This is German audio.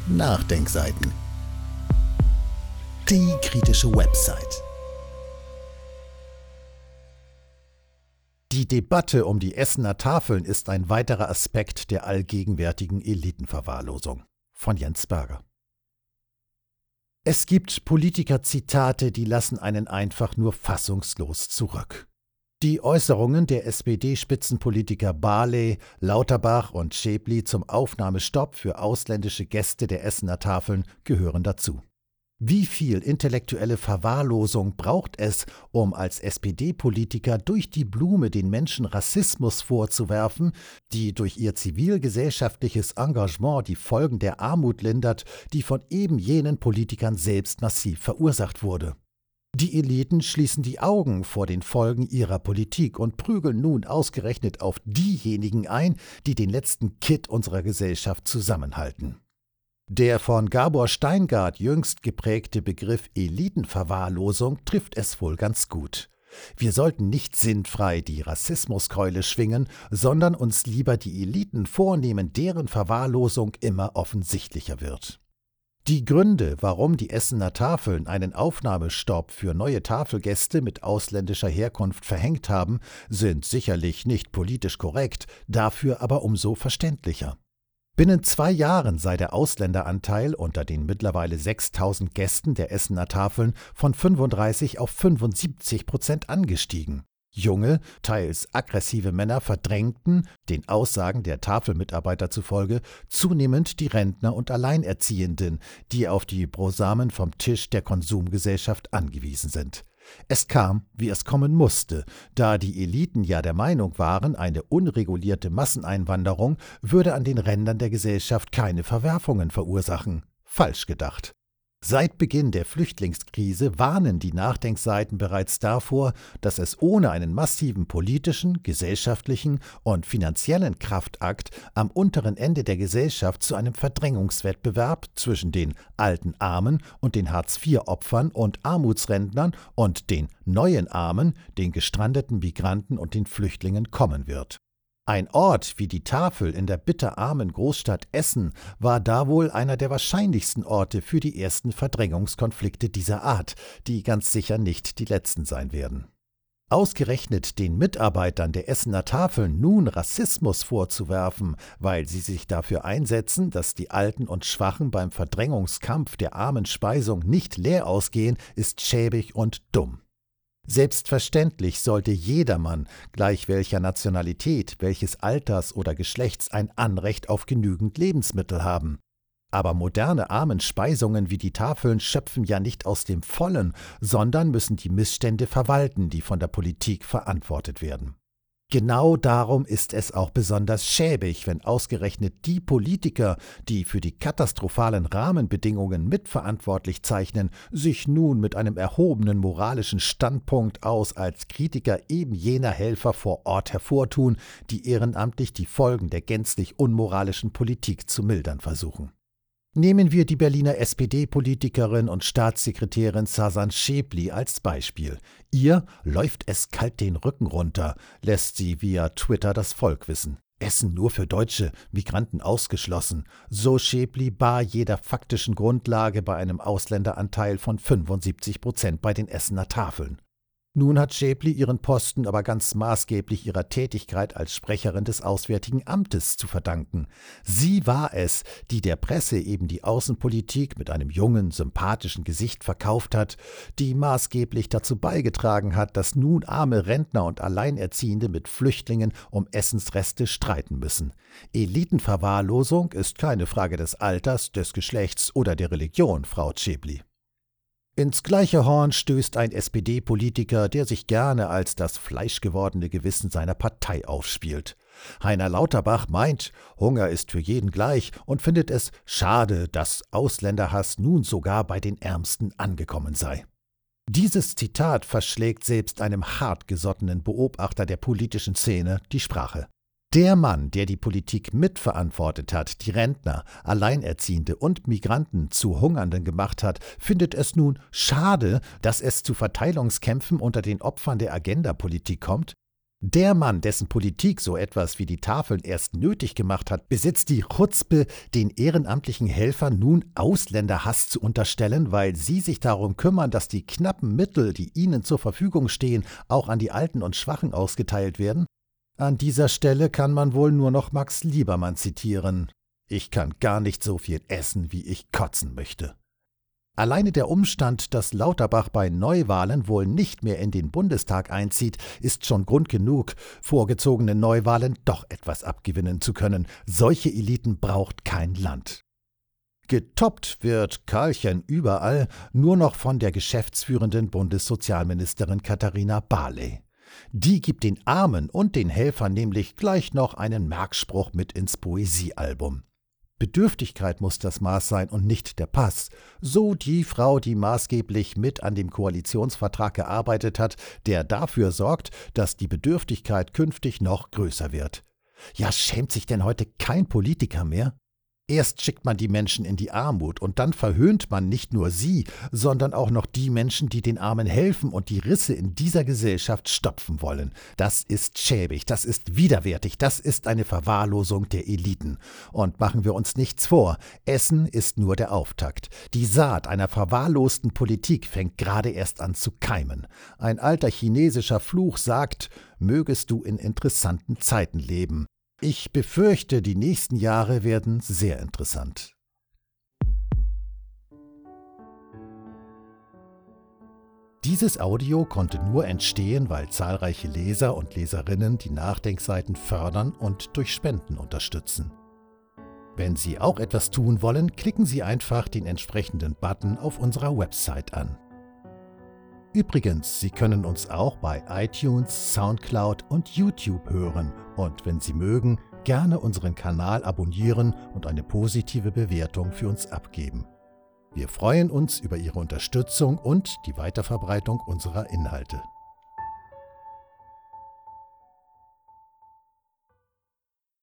Nachdenkseiten. Die kritische Website. Die Debatte um die Essener Tafeln ist ein weiterer Aspekt der allgegenwärtigen Elitenverwahrlosung. Von Jens Berger. Es gibt Politiker-Zitate, die lassen einen einfach nur fassungslos zurück. Die Äußerungen der SPD-Spitzenpolitiker Barley, Lauterbach und Schäpli zum Aufnahmestopp für ausländische Gäste der Essener Tafeln gehören dazu. Wie viel intellektuelle Verwahrlosung braucht es, um als SPD-Politiker durch die Blume den Menschen Rassismus vorzuwerfen, die durch ihr zivilgesellschaftliches Engagement die Folgen der Armut lindert, die von eben jenen Politikern selbst massiv verursacht wurde? Die Eliten schließen die Augen vor den Folgen ihrer Politik und prügeln nun ausgerechnet auf diejenigen ein, die den letzten Kitt unserer Gesellschaft zusammenhalten. Der von Gabor Steingart jüngst geprägte Begriff Elitenverwahrlosung trifft es wohl ganz gut. Wir sollten nicht sinnfrei die Rassismuskeule schwingen, sondern uns lieber die Eliten vornehmen, deren Verwahrlosung immer offensichtlicher wird. Die Gründe, warum die Essener Tafeln einen Aufnahmestopp für neue Tafelgäste mit ausländischer Herkunft verhängt haben, sind sicherlich nicht politisch korrekt, dafür aber umso verständlicher. Binnen 2 Jahren sei der Ausländeranteil unter den mittlerweile 6.000 Gästen der Essener Tafeln von 35 auf 75% angestiegen. Junge, teils aggressive Männer verdrängten, den Aussagen der Tafelmitarbeiter zufolge, zunehmend die Rentner und Alleinerziehenden, die auf die Brosamen vom Tisch der Konsumgesellschaft angewiesen sind. Es kam, wie es kommen musste, da die Eliten ja der Meinung waren, eine unregulierte Masseneinwanderung würde an den Rändern der Gesellschaft keine Verwerfungen verursachen. Falsch gedacht. Seit Beginn der Flüchtlingskrise warnen die Nachdenkseiten bereits davor, dass es ohne einen massiven politischen, gesellschaftlichen und finanziellen Kraftakt am unteren Ende der Gesellschaft zu einem Verdrängungswettbewerb zwischen den alten Armen und den Hartz-IV-Opfern und Armutsrentnern und den neuen Armen, den gestrandeten Migranten und den Flüchtlingen kommen wird. Ein Ort wie die Tafel in der bitterarmen Großstadt Essen war da wohl einer der wahrscheinlichsten Orte für die ersten Verdrängungskonflikte dieser Art, die ganz sicher nicht die letzten sein werden. Ausgerechnet den Mitarbeitern der Essener Tafeln nun Rassismus vorzuwerfen, weil sie sich dafür einsetzen, dass die Alten und Schwachen beim Verdrängungskampf der armen Speisung nicht leer ausgehen, ist schäbig und dumm. Selbstverständlich sollte jedermann, gleich welcher Nationalität, welches Alters oder Geschlechts, ein Anrecht auf genügend Lebensmittel haben. Aber moderne Armenspeisungen wie die Tafeln schöpfen ja nicht aus dem Vollen, sondern müssen die Missstände verwalten, die von der Politik verantwortet werden. Genau darum ist es auch besonders schäbig, wenn ausgerechnet die Politiker, die für die katastrophalen Rahmenbedingungen mitverantwortlich zeichnen, sich nun mit einem erhobenen moralischen Standpunkt aus als Kritiker eben jener Helfer vor Ort hervortun, die ehrenamtlich die Folgen der gänzlich unmoralischen Politik zu mildern versuchen. Nehmen wir die Berliner SPD-Politikerin und Staatssekretärin Sazan Schäpli als Beispiel. Ihr läuft es kalt den Rücken runter, lässt sie via Twitter das Volk wissen. Essen nur für Deutsche, Migranten ausgeschlossen. So Schäpli bar jeder faktischen Grundlage bei einem Ausländeranteil von 75% bei den Essener Tafeln. Nun hat Schäpli ihren Posten aber ganz maßgeblich ihrer Tätigkeit als Sprecherin des Auswärtigen Amtes zu verdanken. Sie war es, die der Presse eben die Außenpolitik mit einem jungen, sympathischen Gesicht verkauft hat, die maßgeblich dazu beigetragen hat, dass nun arme Rentner und Alleinerziehende mit Flüchtlingen um Essensreste streiten müssen. Elitenverwahrlosung ist keine Frage des Alters, des Geschlechts oder der Religion, Frau Schäpli. Ins gleiche Horn stößt ein SPD-Politiker, der sich gerne als das fleischgewordene Gewissen seiner Partei aufspielt. Heiner Lauterbach meint, Hunger ist für jeden gleich und findet es schade, dass Ausländerhass nun sogar bei den Ärmsten angekommen sei. Dieses Zitat verschlägt selbst einem hartgesottenen Beobachter der politischen Szene die Sprache. Der Mann, der die Politik mitverantwortet hat, die Rentner, Alleinerziehende und Migranten zu Hungernden gemacht hat, findet es nun schade, dass es zu Verteilungskämpfen unter den Opfern der Agenda-Politik kommt? Der Mann, dessen Politik so etwas wie die Tafeln erst nötig gemacht hat, besitzt die Chutzpe, den ehrenamtlichen Helfern nun Ausländerhass zu unterstellen, weil sie sich darum kümmern, dass die knappen Mittel, die ihnen zur Verfügung stehen, auch an die Alten und Schwachen ausgeteilt werden? An dieser Stelle kann man wohl nur noch Max Liebermann zitieren: Ich kann gar nicht so viel essen, wie ich kotzen möchte. Alleine der Umstand, dass Lauterbach bei Neuwahlen wohl nicht mehr in den Bundestag einzieht, ist schon Grund genug, vorgezogenen Neuwahlen doch etwas abgewinnen zu können. Solche Eliten braucht kein Land. Getoppt wird Karlchen überall nur noch von der geschäftsführenden Bundessozialministerin Katharina Barley. Die gibt den Armen und den Helfern nämlich gleich noch einen Merkspruch mit ins Poesiealbum. Bedürftigkeit muss das Maß sein und nicht der Pass. So die Frau, die maßgeblich mit an dem Koalitionsvertrag gearbeitet hat, der dafür sorgt, dass die Bedürftigkeit künftig noch größer wird. Ja, schämt sich denn heute kein Politiker mehr? Erst schickt man die Menschen in die Armut und dann verhöhnt man nicht nur sie, sondern auch noch die Menschen, die den Armen helfen und die Risse in dieser Gesellschaft stopfen wollen. Das ist schäbig, das ist widerwärtig, das ist eine Verwahrlosung der Eliten. Und machen wir uns nichts vor, Essen ist nur der Auftakt. Die Saat einer verwahrlosten Politik fängt gerade erst an zu keimen. Ein alter chinesischer Fluch sagt: Mögest du in interessanten Zeiten leben. Ich befürchte, die nächsten Jahre werden sehr interessant. Dieses Audio konnte nur entstehen, weil zahlreiche Leser und Leserinnen die Nachdenkseiten fördern und durch Spenden unterstützen. Wenn Sie auch etwas tun wollen, klicken Sie einfach den entsprechenden Button auf unserer Website an. Übrigens, Sie können uns auch bei iTunes, Soundcloud und YouTube hören und wenn Sie mögen, gerne unseren Kanal abonnieren und eine positive Bewertung für uns abgeben. Wir freuen uns über Ihre Unterstützung und die Weiterverbreitung unserer Inhalte.